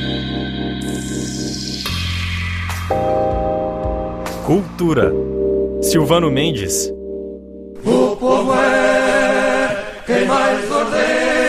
Cultura. Silvano Mendes. O povo é quem mais ordena.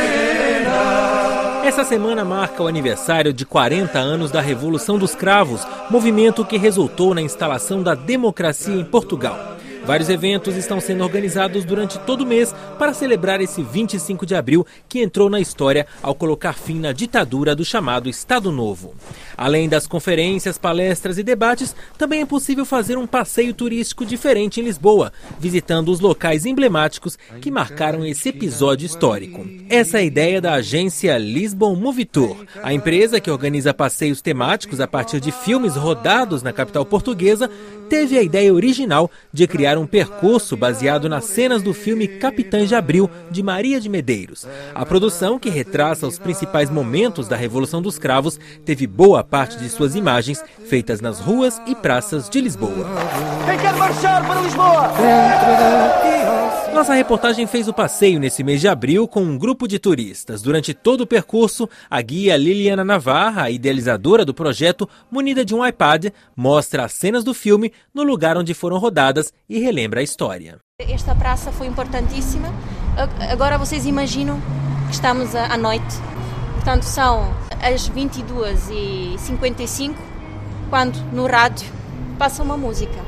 Essa semana marca o aniversário de 40 anos da Revolução dos Cravos, movimento que resultou na instalação da democracia em Portugal. Vários eventos estão sendo organizados durante todo o mês para celebrar esse 25 de abril que entrou na história ao colocar fim na ditadura do chamado Estado Novo. Além das conferências, palestras e debates, também é possível fazer um passeio turístico diferente em Lisboa, visitando os locais emblemáticos que marcaram esse episódio histórico. Essa é a ideia da agência Lisbon Movie Tour. A empresa, que organiza passeios temáticos a partir de filmes rodados na capital portuguesa, teve a ideia original de criar um percurso baseado nas cenas do filme Capitães de Abril, de Maria de Medeiros. A produção, que retraça os principais momentos da Revolução dos Cravos, teve boa parte de suas imagens feitas nas ruas e praças de Lisboa. Quem quer marchar para Lisboa? Nossa reportagem fez o passeio nesse mês de abril com um grupo de turistas. Durante todo o percurso, a guia Liliana Navarra, a idealizadora do projeto, munida de um iPad, mostra as cenas do filme no lugar onde foram rodadas e relembra a história. Esta praça foi importantíssima. Agora vocês imaginam que estamos à noite. Portanto, são as 22h55, quando no rádio passa uma música.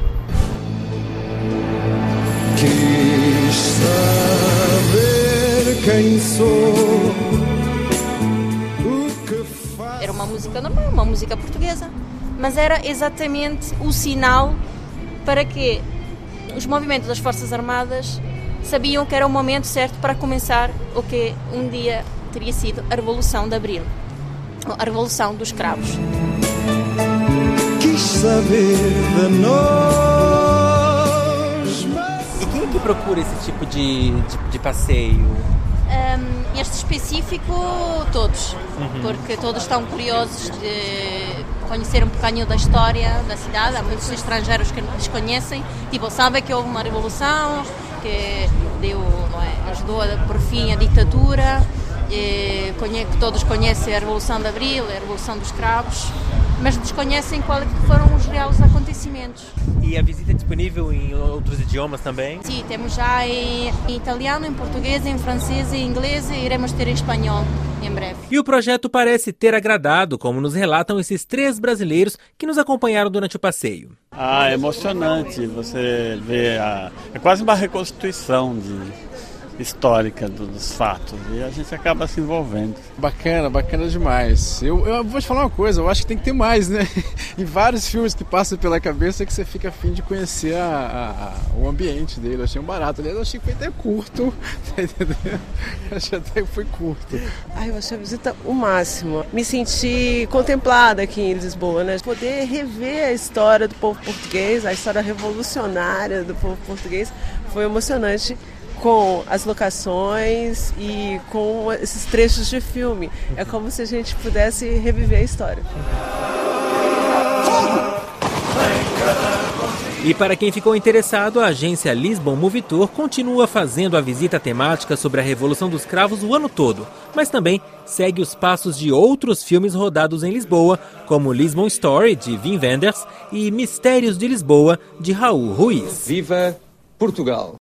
Quis saber quem sou, o que faço. Era uma música normal, uma música portuguesa, mas era exatamente o sinal para que os movimentos das Forças Armadas sabiam que era o momento certo para começar o que um dia teria sido a Revolução de Abril, a Revolução dos Cravos. Quis saber de nós. E quem é que procura esse tipo de passeio? Este específico, todos, porque todos estão curiosos de conhecer um bocadinho da história da cidade. Há muitos estrangeiros que desconhecem, tipo, sabem que houve uma revolução que ajudou a pôr fim à ditadura, que todos conhecem a Revolução de Abril, a Revolução dos Cravos, mas desconhecem quais foram os reais acontecimentos. E a visita é disponível em outros idiomas também? Sim, temos já em italiano, em português, em francês, em inglês e iremos ter em espanhol em breve. E o projeto parece ter agradado, como nos relatam esses 3 brasileiros que nos acompanharam durante o passeio. É emocionante, você vê, é quase uma reconstituição histórica dos fatos, e a gente acaba se envolvendo. Bacana demais. Eu vou te falar uma coisa, eu acho que tem que ter mais, né? Em vários filmes que passam pela cabeça que você fica a fim de conhecer o ambiente dele. Eu achei um barato. Aliás, eu achei que foi até curto, entendeu? Eu achei até que foi curto. Eu achei a visita o máximo. Me senti contemplada aqui em Lisboa, né? Poder rever a história do povo português, a história revolucionária do povo português, foi emocionante, com as locações e com esses trechos de filme. É como se a gente pudesse reviver a história. E para quem ficou interessado, a agência Lisbon Movie Tour continua fazendo a visita temática sobre a Revolução dos Cravos o ano todo, mas também segue os passos de outros filmes rodados em Lisboa, como Lisbon Story, de Wim Wenders, e Mistérios de Lisboa, de Raul Ruiz. Viva Portugal!